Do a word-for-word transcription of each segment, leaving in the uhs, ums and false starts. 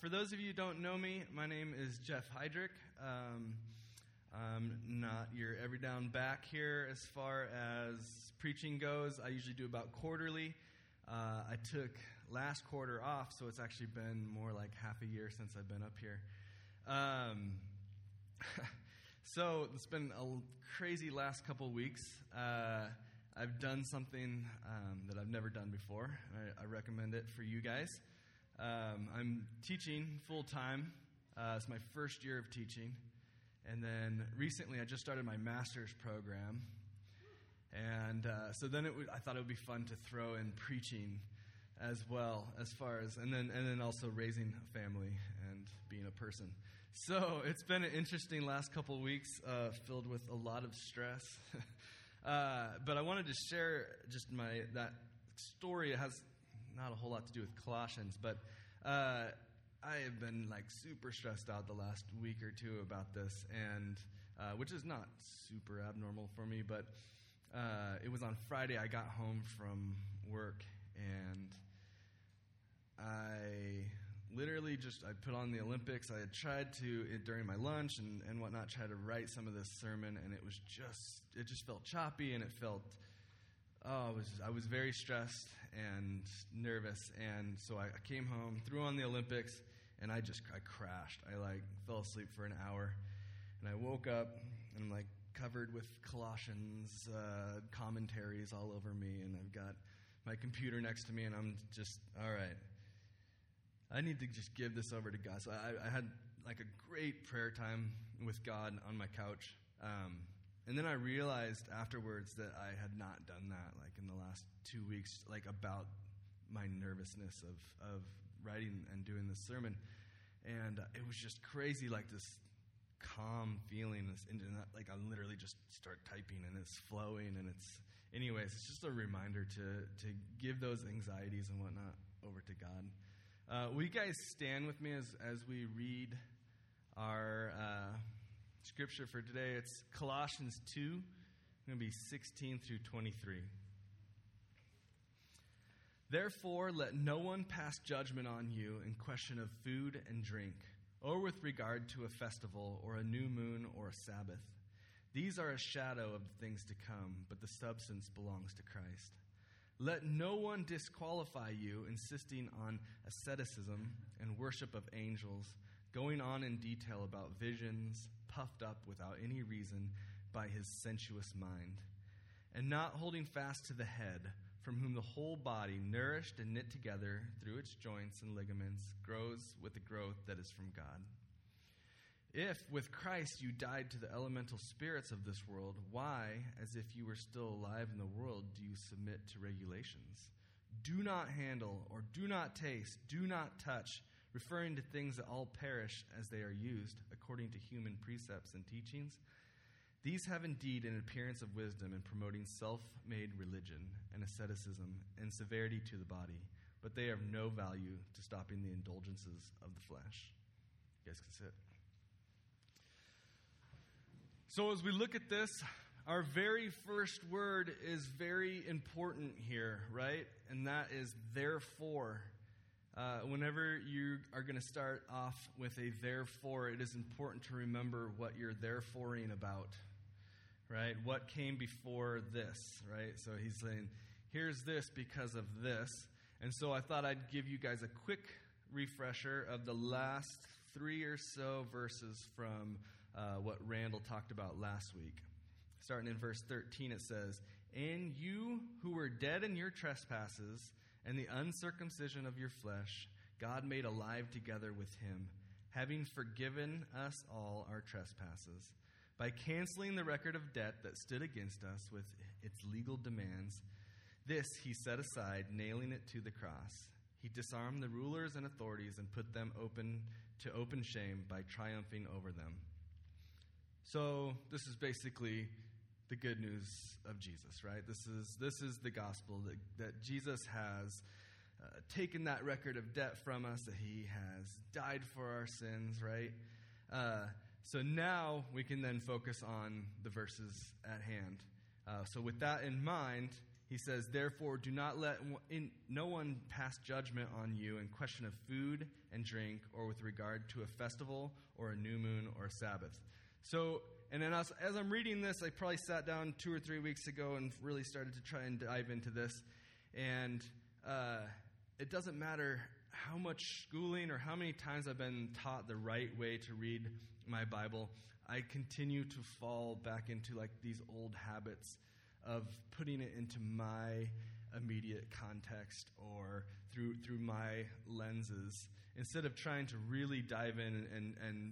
for those of you who don't know me, my name is Jeff Heydrich. Um, I'm not your every down back here as far as preaching goes. I usually do about quarterly. Uh, I took last quarter off, so it's actually been more like half a year since I've been up here. Um, so it's been a crazy last couple weeks. Uh, I've done something um, that I've never done before. I, I recommend it for you guys. Um, I'm teaching full-time. Uh, it's my first year of teaching. And then recently I just started my master's program. And uh, so then it would, I thought it would be fun to throw in preaching as well, as far as, and then and then also raising a family and being a person. So it's been an interesting last couple of weeks, uh, filled with a lot of stress. uh, but I wanted to share just my that story. It has not a whole lot to do with Colossians, but uh, I have been like super stressed out the last week or two about this, and uh, which is not super abnormal for me, but uh, it was on Friday I got home from work, and I literally just, I put on the Olympics. I had tried to, during my lunch and, and whatnot, try to write some of this sermon, and it was just, it just felt choppy, and it felt Oh, I was I was very stressed and nervous, and so I came home, threw on the Olympics, and I just I crashed. I like fell asleep for an hour, and I woke up and I'm like covered with Colossians uh, commentaries all over me, and I've got my computer next to me, and I'm just all right. I need to just give this over to God. So I, I had like a great prayer time with God on my couch. Um, And then I realized afterwards that I had not done that, like in the last two weeks, like about my nervousness of, of writing and doing this sermon. And uh, it was just crazy, like this calm feeling. This, and like I literally just start typing and it's flowing. And it's, anyways, it's just a reminder to, to give those anxieties and whatnot over to God. Uh, will you guys stand with me as, as we read our Uh, Scripture for today? It's Colossians two, going to be sixteen through twenty-three. Therefore, let no one pass judgment on you in question of food and drink, or with regard to a festival, or a new moon, or a Sabbath. These are a shadow of the things to come, but the substance belongs to Christ. Let no one disqualify you, insisting on asceticism and worship of angels, going on in detail about visions, puffed up without any reason by his sensuous mind, and not holding fast to the head, from whom the whole body, nourished and knit together through its joints and ligaments, grows with the growth that is from God. If with Christ you died to the elemental spirits of this world, why, as if you were still alive in the world, do you submit to regulations? Do not handle, or do not taste, do not touch, referring to things that all perish as they are used, according to human precepts and teachings. These have indeed an appearance of wisdom in promoting self-made religion and asceticism and severity to the body, but they have no value to stopping the indulgences of the flesh. You guys can sit. So as we look at this, our very first word is very important here, right? And that is therefore. Uh, whenever you are going to start off with a therefore, it is important to remember what you're thereforeing about, right? What came before this, right? So he's saying, here's this because of this. And so I thought I'd give you guys a quick refresher of the last three or so verses from uh, what Randall talked about last week. Starting in verse thirteen, it says, "And you who were dead in your trespasses and the uncircumcision of your flesh, God made alive together with him, having forgiven us all our trespasses, by canceling the record of debt that stood against us with its legal demands. This he set aside, nailing it to the cross. He disarmed the rulers and authorities and put them open to open shame by triumphing over them." So this is basically the good news of Jesus, right? This is this is the gospel that, that Jesus has uh, taken that record of debt from us, that he has died for our sins, right? Uh, so now we can then focus on the verses at hand. Uh, so with that in mind, he He says, therefore, do not let in, no one pass judgment on you in question of food and drink, or with regard to a festival, or a new moon, or a Sabbath. So, and then as, as I'm reading this, I probably sat down two or three weeks ago and really started to try and dive into this. And uh, it doesn't matter how much schooling or how many times I've been taught the right way to read my Bible, I continue to fall back into like these old habits of putting it into my immediate context or through through my lenses, instead of trying to really dive in and, and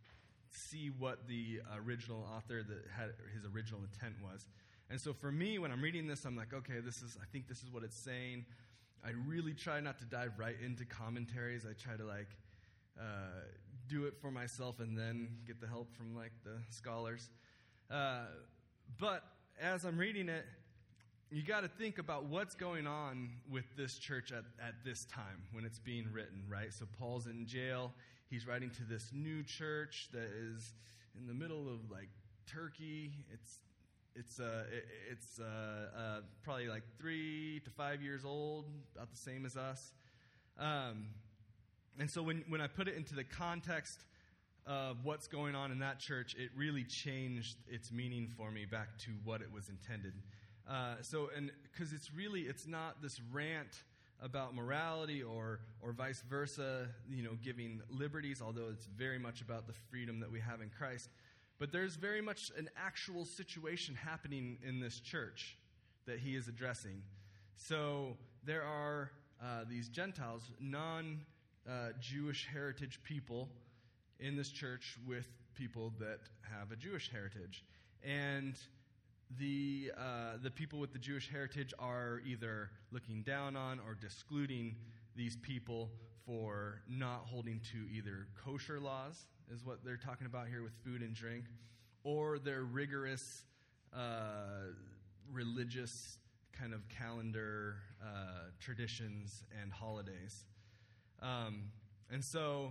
see what the original author that had his original intent was. And so for me, when I'm reading this, I'm like, okay, this is I think this is what it's saying. I really try not to dive right into commentaries. I try to like uh, do it for myself and then get the help from like the scholars. Uh, but as I'm reading it, you got to think about what's going on with this church at, at this time when it's being written, right? So Paul's in jail. He's writing to this new church that is in the middle of like Turkey. It's it's uh, it, it's uh, uh, probably like three to five years old, about the same as us. Um, and so when when I put it into the context of what's going on in that church, it really changed its meaning for me back to what it was intended. Uh, so, and because it's really, it's not this rant about morality or or vice versa, you know, giving liberties, although it's very much about the freedom that we have in Christ. But there's very much an actual situation happening in this church that he is addressing. So there are uh, these Gentiles, non-Jewish uh, heritage people in this church with people that have a Jewish heritage. And the uh, the people with the Jewish heritage are either looking down on or excluding these people for not holding to either kosher laws, is what they're talking about here with food and drink, or their rigorous uh, religious kind of calendar uh, traditions and holidays. Um, and so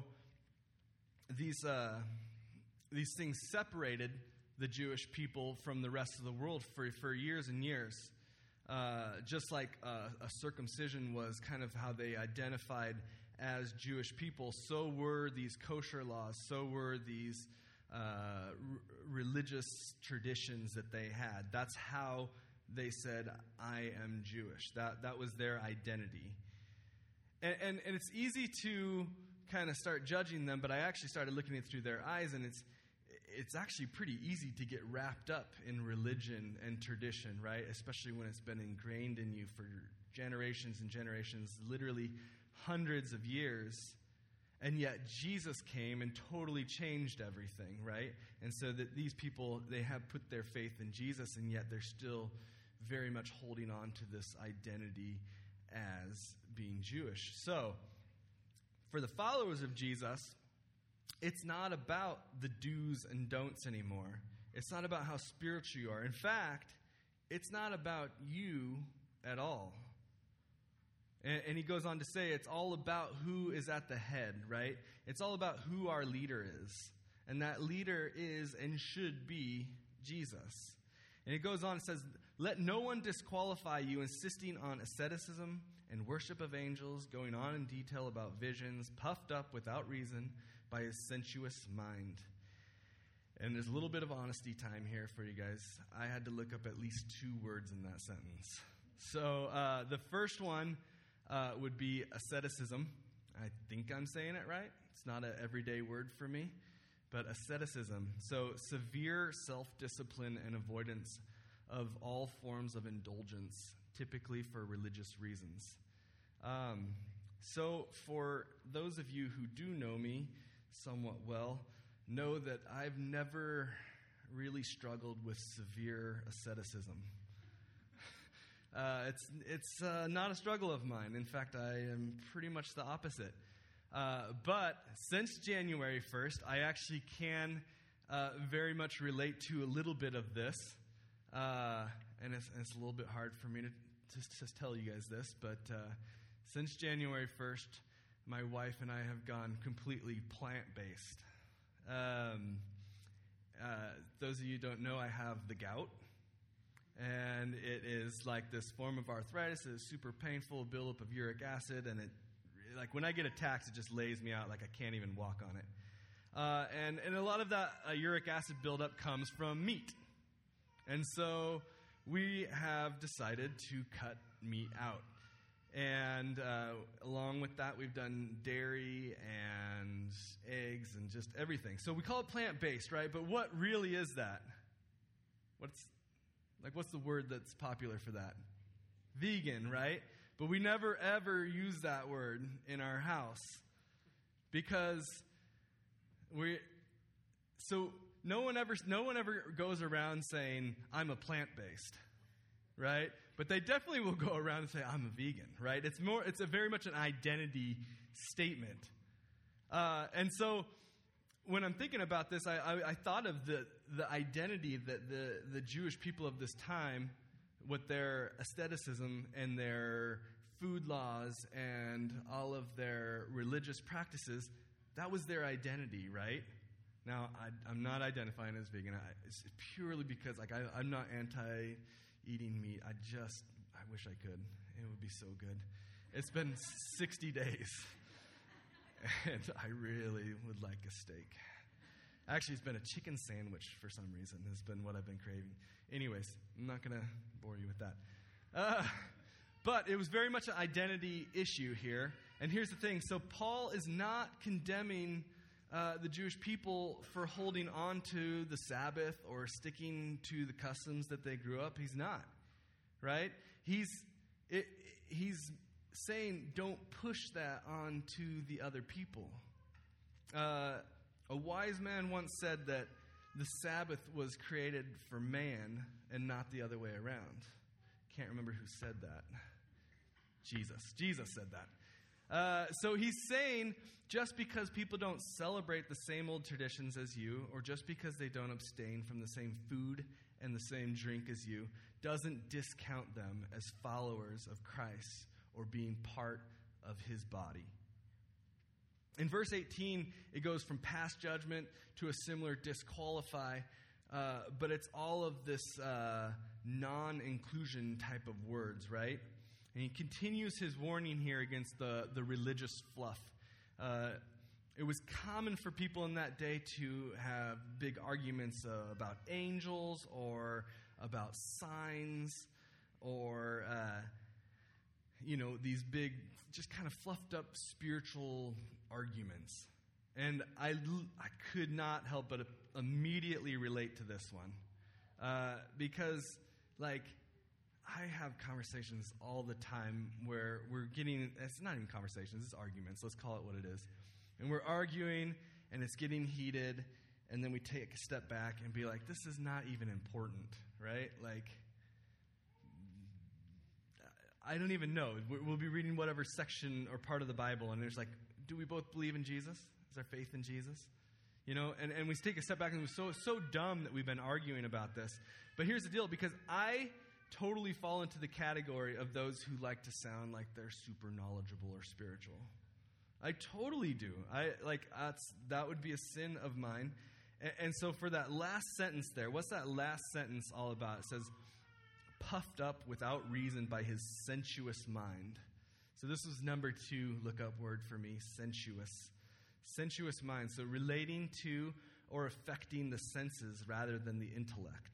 These uh, these things separated the Jewish people from the rest of the world for, for years and years. Uh, just like uh, a circumcision was kind of how they identified as Jewish people, so were these kosher laws, so were these uh, r- religious traditions that they had. That's how they said, I am Jewish. That that was their identity. And, and, and it's easy to kind of start judging them, but I actually started looking at it through their eyes, and it's it's actually pretty easy to get wrapped up in religion and tradition, right? Especially when it's been ingrained in you for generations and generations, literally hundreds of years. And yet Jesus came and totally changed everything, right? And so that these people, they have put their faith in Jesus, and yet they're still very much holding on to this identity as being Jewish. So for the followers of Jesus, it's not about the do's and don'ts anymore. It's not about how spiritual you are. In fact, it's not about you at all. And, and he goes on to say it's all about who is at the head, right? It's all about who our leader is. And that leader is and should be Jesus. And he goes on and says, let no one disqualify you, insisting on asceticism and worship of angels, going on in detail about visions, puffed up without reason by his sensuous mind. And there's a little bit of honesty time here for you guys. I had to look up at least two words in that sentence. So uh, the first one uh, would be asceticism. I think I'm saying it right. It's not an everyday word for me, but asceticism. So severe self-discipline and avoidance of all forms of indulgence, typically for religious reasons. Um, so for those of you who do know me somewhat well, know that I've never really struggled with severe asceticism. Uh, it's it's uh, not a struggle of mine. In fact, I am pretty much the opposite. Uh, but since January first, I actually can uh, very much relate to a little bit of this. Uh, and it's, it's a little bit hard for me to just, just tell you guys this, but uh, since January first, my wife and I have gone completely plant-based. Um, uh, those of you who don't know, I have the gout, and it is like this form of arthritis. It's super painful, buildup of uric acid, and it, like when I get attacked, it just lays me out like I can't even walk on it. Uh, and, and a lot of that uh, uric acid buildup comes from meat. And so we have decided to cut meat out. And uh, along with that, we've done dairy and eggs and just everything. So we call it plant-based, right? But what really is that? What's like what's the word that's popular for that? Vegan, right? But we never ever use that word in our house because we so no one ever no one ever goes around saying I'm a plant-based, right? But they definitely will go around and say, I'm a vegan, right? It's more, it's a very much an identity statement. Uh, and so when I'm thinking about this, I, I, I thought of the, the identity that the, the Jewish people of this time, with their aestheticism and their food laws and all of their religious practices, that was their identity, right? Now, I, I'm not identifying as vegan. I, it's purely because like I, I'm not anti- eating meat. I just, I wish I could. It would be so good. It's been sixty days, and I really would like a steak. Actually, it's been a chicken sandwich for some reason. Has been what I've been craving. Anyways, I'm not going to bore you with that. Uh, but it was very much an identity issue here. And here's the thing. So Paul is not condemning Uh, the Jewish people for holding on to the Sabbath or sticking to the customs that they grew up. He's not, right? He's it, he's saying don't push that on to the other people. Uh, a wise man once said that the Sabbath was created for man and not the other way around. Can't remember who said that. Jesus. Jesus said that. Uh, so he's saying just because people don't celebrate the same old traditions as you, or just because they don't abstain from the same food and the same drink as you, doesn't discount them as followers of Christ or being part of his body. In verse eighteen, it goes from past judgment to a similar disqualify, uh, but it's all of this uh, non-inclusion type of words, right? And he continues his warning here against the, the religious fluff. Uh, it was common for people in that day to have big arguments uh, about angels or about signs or, uh, you know, these big, just kind of fluffed up spiritual arguments. And I, I could not help but immediately relate to this one. Uh, because, like, I have conversations all the time where we're getting, it's not even conversations, it's arguments. Let's call it what it is. And we're arguing, and it's getting heated, and then we take a step back and be like, this is not even important, right? Like, I don't even know. We'll be reading whatever section or part of the Bible, and there's like, do we both believe in Jesus? Is our faith in Jesus? You know, and, and we take a step back, and we're so, so dumb that we've been arguing about this. But here's the deal, because I totally fall into the category of those who like to sound like they're super knowledgeable or spiritual. I totally do. I like that's that would be a sin of mine. And, and so for that last sentence there, what's that last sentence all about? It says, puffed up without reason by his sensuous mind. So this was number two lookup word for me, sensuous. Sensuous mind. So relating to or affecting the senses rather than the intellect.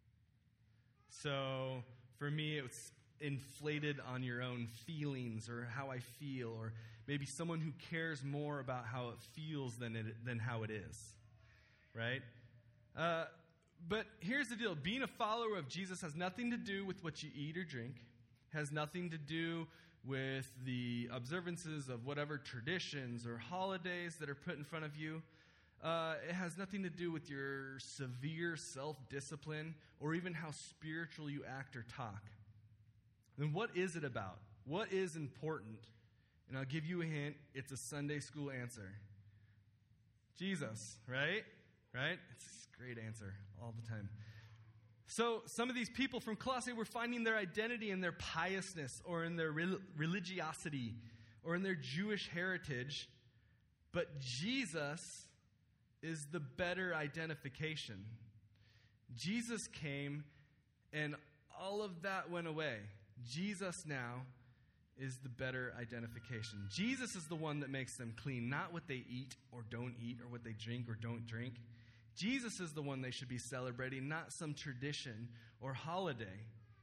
So for me, it's inflated on your own feelings or how I feel, or maybe someone who cares more about how it feels than it, than how it is, right? Uh, but here's the deal. Being a follower of Jesus has nothing to do with what you eat or drink, has nothing to do with the observances of whatever traditions or holidays that are put in front of you. Uh, it has nothing to do with your severe self-discipline or even how spiritual you act or talk. Then what is it about? What is important? And I'll give you a hint. It's a Sunday school answer. Jesus, right? Right? It's a great answer all the time. So some of these people from Colossae were finding their identity in their piousness or in their rel- religiosity or in their Jewish heritage. But Jesus is the better identification. Jesus came, and all of that went away. Jesus now is the better identification. Jesus is the one that makes them clean, not what they eat or don't eat or what they drink or don't drink. Jesus is the one they should be celebrating, not some tradition or holiday.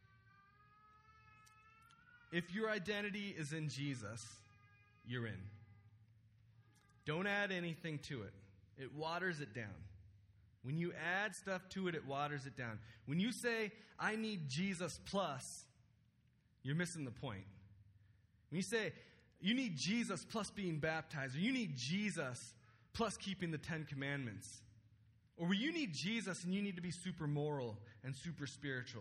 If your identity is in Jesus, you're in. Don't add anything to it. It waters it down. When you add stuff to it, it waters it down. When you say, I need Jesus plus, you're missing the point. When you say, you need Jesus plus being baptized, or you need Jesus plus keeping the Ten Commandments, or you need Jesus and you need to be super moral and super spiritual,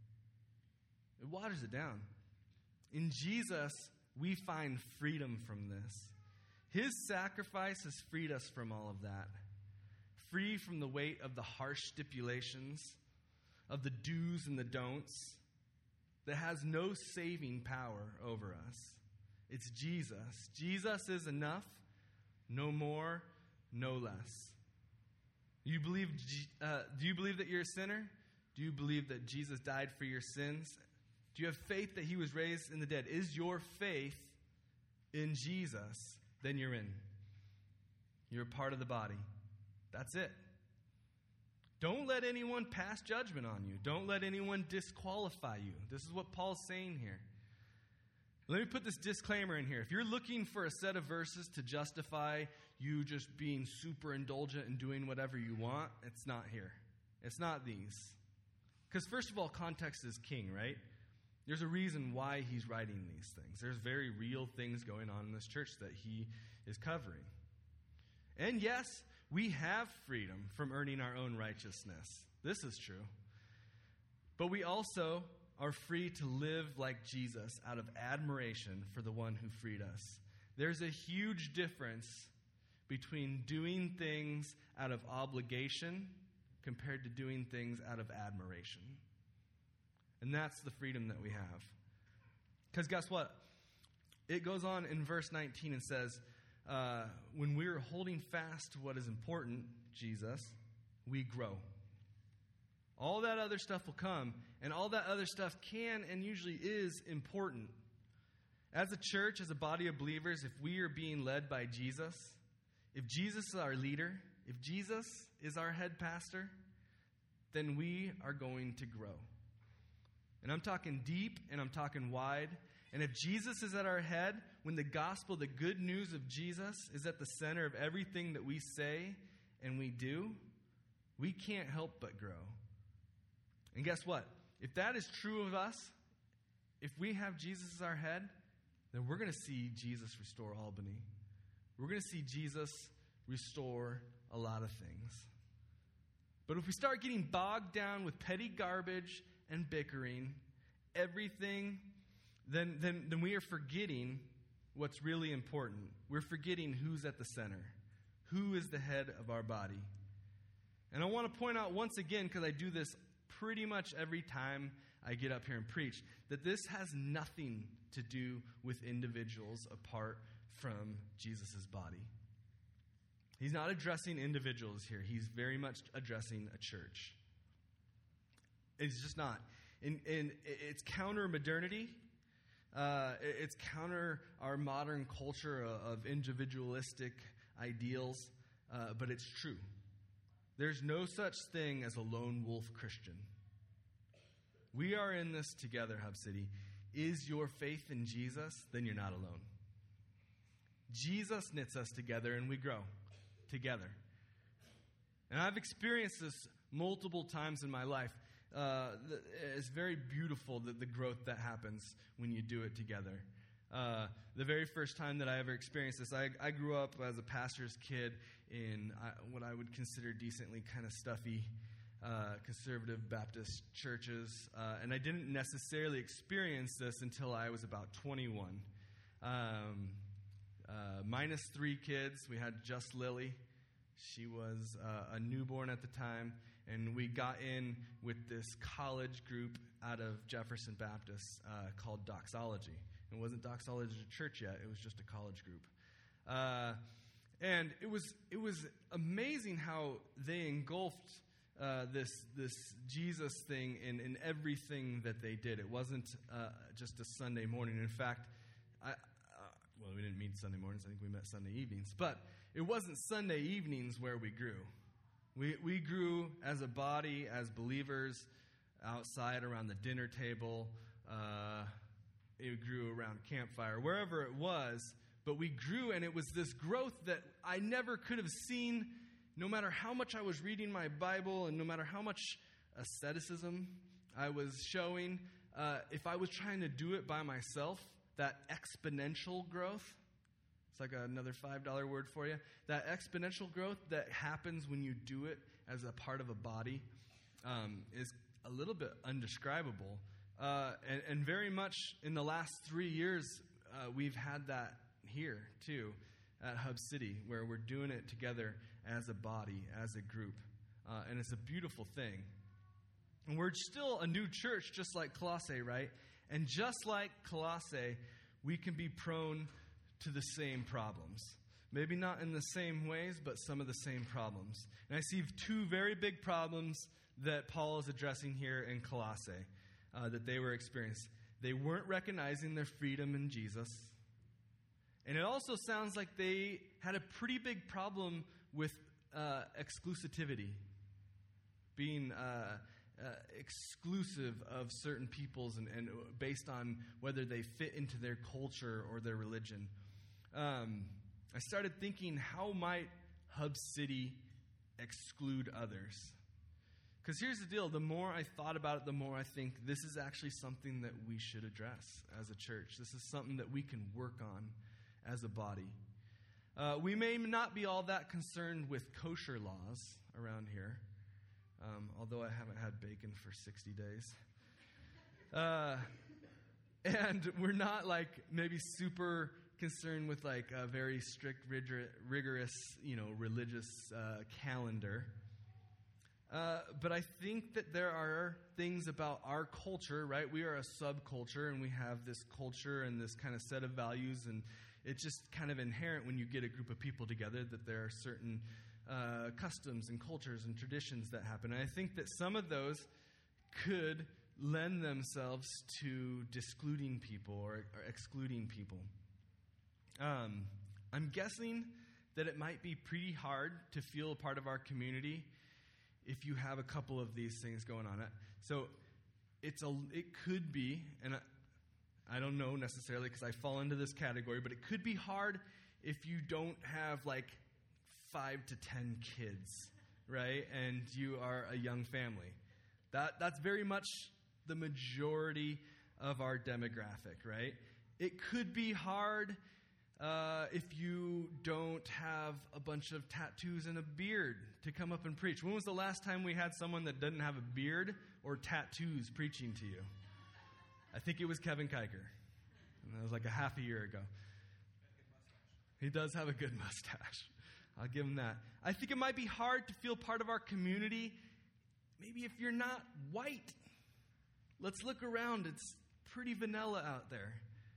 it waters it down. In Jesus, we find freedom from this. His sacrifice has freed us from all of that. Free from the weight of the harsh stipulations, of the do's and the don'ts, that has no saving power over us. It's Jesus. Jesus is enough, no more, no less. You believe? Uh, do you believe that you're a sinner? Do you believe that Jesus died for your sins? Do you have faith that he was raised in the dead? Is your faith in Jesus? Then you're in. You're a part of the body. That's it. Don't let anyone pass judgment on you. Don't let anyone disqualify you. This is what Paul's saying here. Let me put this disclaimer in here. If you're looking for a set of verses to justify you just being super indulgent and doing whatever you want, it's not here. It's not these. Because first of all, context is king, right? There's a reason why he's writing these things. There's very real things going on in this church that he is covering. And yes, we have freedom from earning our own righteousness. This is true. But we also are free to live like Jesus out of admiration for the one who freed us. There's a huge difference between doing things out of obligation compared to doing things out of admiration. And that's the freedom that we have. Because guess what? It goes on in verse nineteen and says, uh, when we're holding fast to what is important, Jesus, we grow. All that other stuff will come, and all that other stuff can and usually is important. As a church, as a body of believers, if we are being led by Jesus, if Jesus is our leader, if Jesus is our head pastor, then we are going to grow. And I'm talking deep and I'm talking wide. And if Jesus is at our head, when the gospel, the good news of Jesus is at the center of everything that we say and we do, we can't help but grow. And guess what? If that is true of us, if we have Jesus as our head, then we're going to see Jesus restore Albany. We're going to see Jesus restore a lot of things. But if we start getting bogged down with petty garbage and bickering, everything, then, then, then we are forgetting what's really important. We're forgetting who's at the center. Who is the head of our body? And I want to point out once again, because I do this pretty much every time I get up here and preach, that this has nothing to do with individuals apart from Jesus' body. He's not addressing individuals here. He's very much addressing a church. It's just not. And, and it's counter modernity. Uh, it's counter our modern culture of individualistic ideals. Uh, but it's true. There's no such thing as a lone wolf Christian. We are in this together, Hub City. Is your faith in Jesus? Then you're not alone. Jesus knits us together and we grow together. And I've experienced this multiple times in my life. Uh, it's very beautiful, that the growth that happens when you do it together. Uh, the very first time that I ever experienced this, I, I grew up as a pastor's kid in uh, what I would consider decently kind of stuffy uh, conservative Baptist churches. Uh, and I didn't necessarily experience this until I was about twenty-one. Um, uh, minus three kids. We had just Lily. She was uh, a newborn at the time. And we got in with this college group out of Jefferson Baptist uh, called Doxology. It wasn't Doxology Church yet. It was just a college group. Uh, and it was it was amazing how they engulfed uh, this this Jesus thing in, in everything that they did. It wasn't uh, just a Sunday morning. In fact, I, uh, well, we didn't meet Sunday mornings. I think we met Sunday evenings. But it wasn't Sunday evenings where we grew. We we grew as a body, as believers, outside around the dinner table. Uh, it grew around campfire, wherever it was. But we grew, and it was this growth that I never could have seen, no matter how much I was reading my Bible and no matter how much asceticism I was showing. Uh, if I was trying to do it by myself, that exponential growth, it's like another five dollar word for you, that exponential growth that happens when you do it as a part of a body um, is a little bit undescribable. Uh, and, and very much in the last three years, uh, we've had that here, too, at Hub City, where we're doing it together as a body, as a group. Uh, and it's a beautiful thing. And we're still a new church, just like Colossae, right? And just like Colossae, we can be prone to the same problems. Maybe not in the same ways, but some of the same problems. And I see two very big problems that Paul is addressing here in Colossae uh, that they were experiencing. They weren't recognizing their freedom in Jesus. And it also sounds like they had a pretty big problem with uh, exclusivity, being uh, uh, exclusive of certain peoples and, and based on whether they fit into their culture or their religion. Um, I started thinking, how might Hub City exclude others? Because here's the deal. The more I thought about it, the more I think this is actually something that we should address as a church. This is something that we can work on as a body. Uh, we may not be all that concerned with kosher laws around here, um, although I haven't had bacon for sixty days. Uh, and we're not like maybe super concerned with like a very strict, rigor- rigorous, you know, religious uh, calendar. Uh, but I think that there are things about our culture, right? We are a subculture, and we have this culture and this kind of set of values, and it's just kind of inherent when you get a group of people together that there are certain uh, customs and cultures and traditions that happen. And I think that some of those could lend themselves to discluding people or, or excluding people. Um, I'm guessing that it might be pretty hard to feel a part of our community if you have a couple of these things going on. So it's a, it could be, and I, I don't know necessarily because I fall into this category, but it could be hard if you don't have like five to ten kids, right? And you are a young family. That that's very much the majority of our demographic, right? It could be hard Uh, if you don't have a bunch of tattoos and a beard to come up and preach. When was the last time we had someone that didn't have a beard or tattoos preaching to you? I think it was Kevin Kiker. And that was like a half a year ago. He does have a good mustache. I'll give him that. I think it might be hard to feel part of our community. Maybe if you're not white. Let's look around. It's pretty vanilla out there.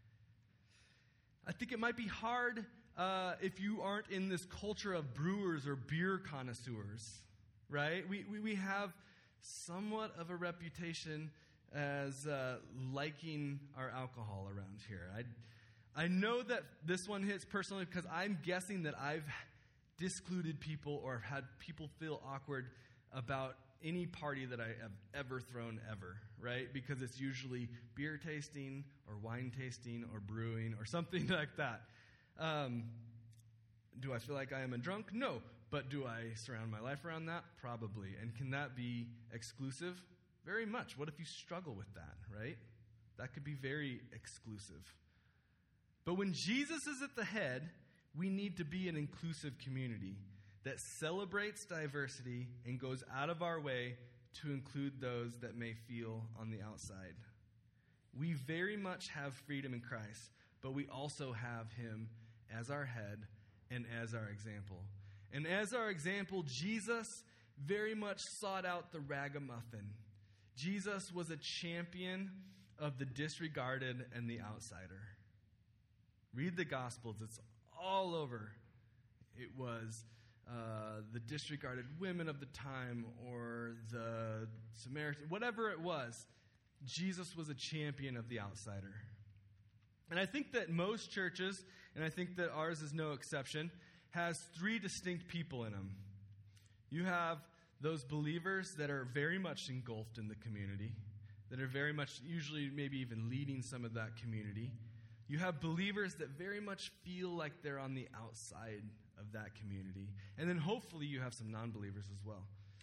I think it might be hard uh, if you aren't in this culture of brewers or beer connoisseurs, right? We, we, we have somewhat of a reputation as uh, liking our alcohol around here. I, I know that this one hits personally because I'm guessing that I've discluded people or had people feel awkward about any party that I have ever thrown ever, right? Because it's usually beer tasting or wine tasting or brewing or something like that. Um, do I feel like I am a drunk? No. But do I surround my life around that? Probably. And can that be exclusive? Very much. What if you struggle with that, right? That could be very exclusive. But when Jesus is at the head, we need to be an inclusive community that celebrates diversity and goes out of our way to include those that may feel on the outside. We very much have freedom in Christ, but we also have him as our head and as our example. And as our example, Jesus very much sought out the ragamuffin. Jesus was a champion of the disregarded and the outsider. Read the Gospels. It's all over. It was Uh, uh, the disregarded women of the time or the Samaritan, whatever it was, Jesus was a champion of the outsider. And I think that most churches, and I think that ours is no exception, has three distinct people in them. You have those believers that are very much engulfed in the community, that are very much, usually maybe even leading some of that community. You have believers that very much feel like they're on the outside of that community. And then hopefully you have some non-believers as well.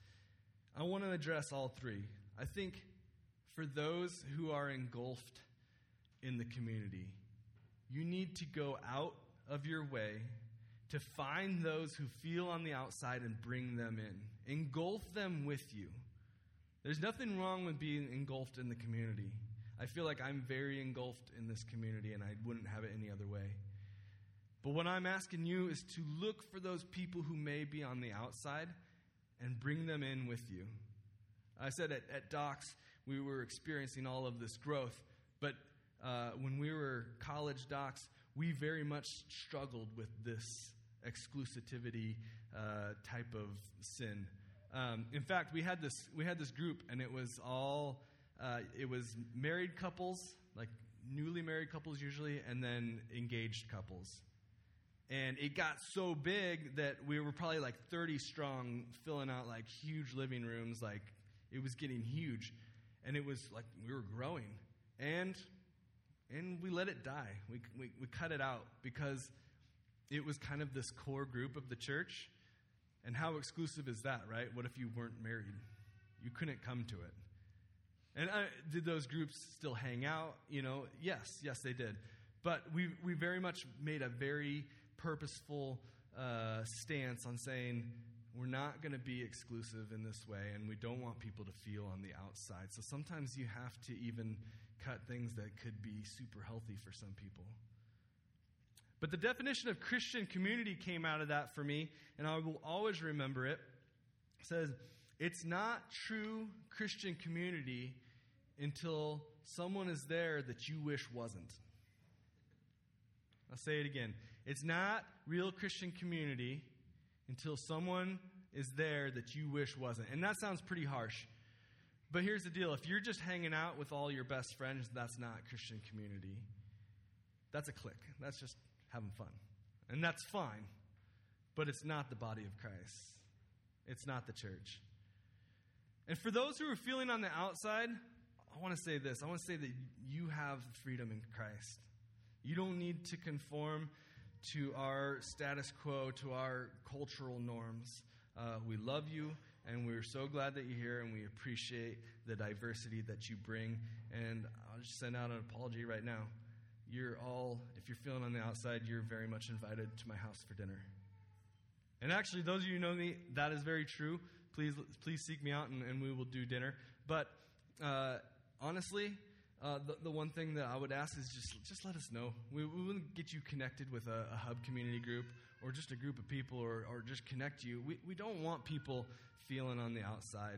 I want to address all three. I think for those who are engulfed in the community, you need to go out of your way to find those who feel on the outside and bring them in. Engulf them with you. There's nothing wrong with being engulfed in the community. I feel like I'm very engulfed in this community, and I wouldn't have it any other way. But what I'm asking you is to look for those people who may be on the outside and bring them in with you. I said at, at Docs, we were experiencing all of this growth, but uh, when we were college Docs, we very much struggled with this exclusivity uh, type of sin. Um, in fact, we had this we had this group, and it was all uh, it was married couples, like newly married couples usually, and then engaged couples. And it got so big that we were probably like thirty strong, filling out like huge living rooms. Like it was getting huge, and it was like we were growing, and and we let it die. We we, we cut it out because it was kind of this core group of the church. And how exclusive is that, right? What if you weren't married? You couldn't come to it. And uh, did those groups still hang out? You know, yes, yes, they did. But we we very much made a very purposeful uh, stance on saying we're not going to be exclusive in this way, and we don't want people to feel on the outside. So sometimes you have to even cut things that could be super healthy for some people. But the definition of Christian community came out of that for me, and I will always remember it. It says, it's not true Christian community until someone is there that you wish wasn't. I'll say it again. It's not real Christian community until someone is there that you wish wasn't. And that sounds pretty harsh. But here's the deal. If you're just hanging out with all your best friends, that's not Christian community. That's a clique. That's just having fun. And that's fine. But it's not the body of Christ. It's not the church. And for those who are feeling on the outside, I want to say this. I want to say that you have freedom in Christ. You don't need to conform to our status quo, to our cultural norms. Uh, we love you, and we're so glad that you're here, and we appreciate the diversity that you bring. And I'll just send out an apology right now. You're all, if you're feeling on the outside, you're very much invited to my house for dinner. And actually, those of you who know me, that is very true. Please please seek me out, and, and we will do dinner. But uh, honestly, uh, the, the one thing that I would ask is just just let us know. We, we wouldn't get you connected with a, a hub community group or just a group of people or, or just connect you. We, we don't want people feeling on the outside.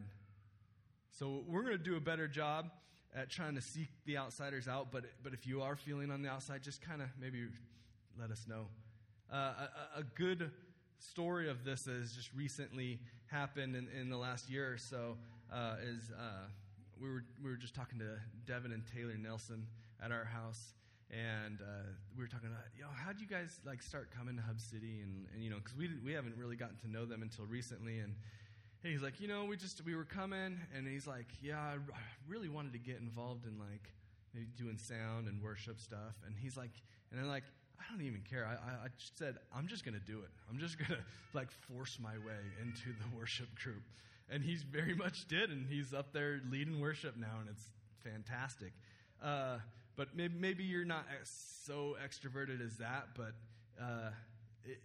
So we're going to do a better job at trying to seek the outsiders out, but but if you are feeling on the outside, just kind of maybe let us know. Uh, a, a good story of this has just recently happened in, in the last year or so. Uh, is uh, we were we were just talking to Devin and Taylor Nelson at our house, and uh, we were talking about, you know, how do you guys like start coming to Hub City, and, and you know, because we we haven't really gotten to know them until recently, and. And he's like, you know, we just, we were coming, and he's like, yeah, I really wanted to get involved in, like, maybe doing sound and worship stuff. And he's like, and I'm like, I don't even care. I, I, I just said, I'm just going to do it. I'm just going to, like, force my way into the worship group. And he's very much did, and he's up there leading worship now, and it's fantastic. Uh, but maybe, maybe you're not so extroverted as that, but uh, it,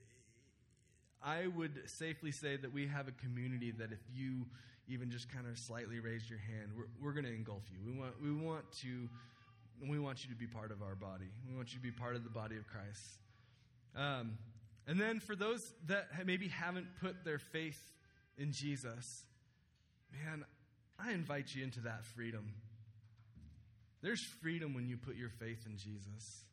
I would safely say that we have a community that if you even just kind of slightly raise your hand, we're, we're going to engulf you. We want we want to we want you to be part of our body. We want you to be part of the body of Christ. Um, and then for those that maybe haven't put their faith in Jesus, man, I invite you into that freedom. There's freedom when you put your faith in Jesus.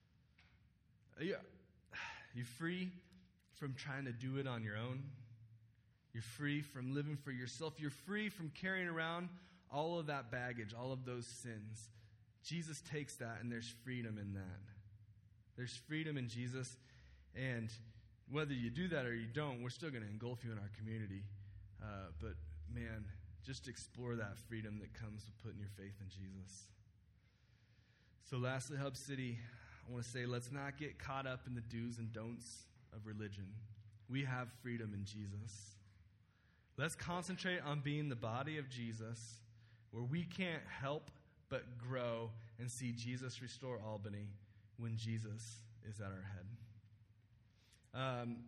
Are you, are you free from trying to do it on your own? You're free from living for yourself. You're free from carrying around all of that baggage, all of those sins. Jesus takes that, and there's freedom in that. There's freedom in Jesus, and whether you do that or you don't, we're still going to engulf you in our community. Uh, but, man, just explore that freedom that comes with putting your faith in Jesus. So lastly, Hub City, I want to say let's not get caught up in the do's and don'ts of religion. We have freedom in Jesus. Let's concentrate on being the body of Jesus, where we can't help but grow and see Jesus restore Albany when Jesus is at our head. Um,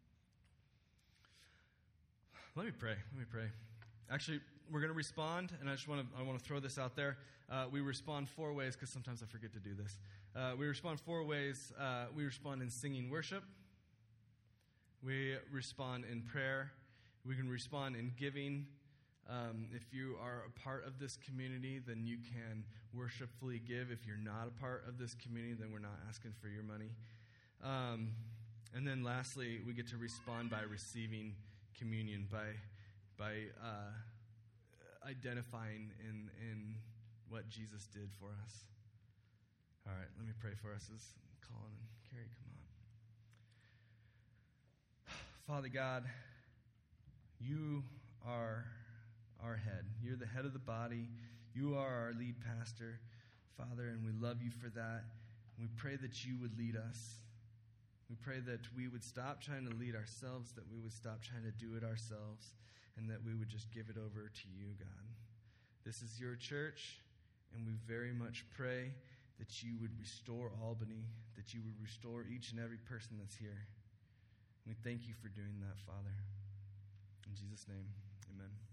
let me pray. Let me pray. Actually, we're going to respond, and I just want to I want to throw this out there. Uh, we respond four ways, because sometimes I forget to do this. Uh, we respond four ways. Uh, we respond in singing worship. We respond in prayer. We can respond in giving. Um, if you are a part of this community, then you can worshipfully give. If you're not a part of this community, then we're not asking for your money. Um, and then lastly, we get to respond by receiving communion, by by uh, identifying in in what Jesus did for us. All right, let me pray for us as Colin and Carrie come on. Father God, you are our head. You're the head of the body. You are our lead pastor, Father, and we love you for that. We pray that you would lead us. We pray that we would stop trying to lead ourselves, that we would stop trying to do it ourselves, and that we would just give it over to you, God. This is your church, and we very much pray that you would restore Albany, that you would restore each and every person that's here. We thank you for doing that, Father. In Jesus' name, amen.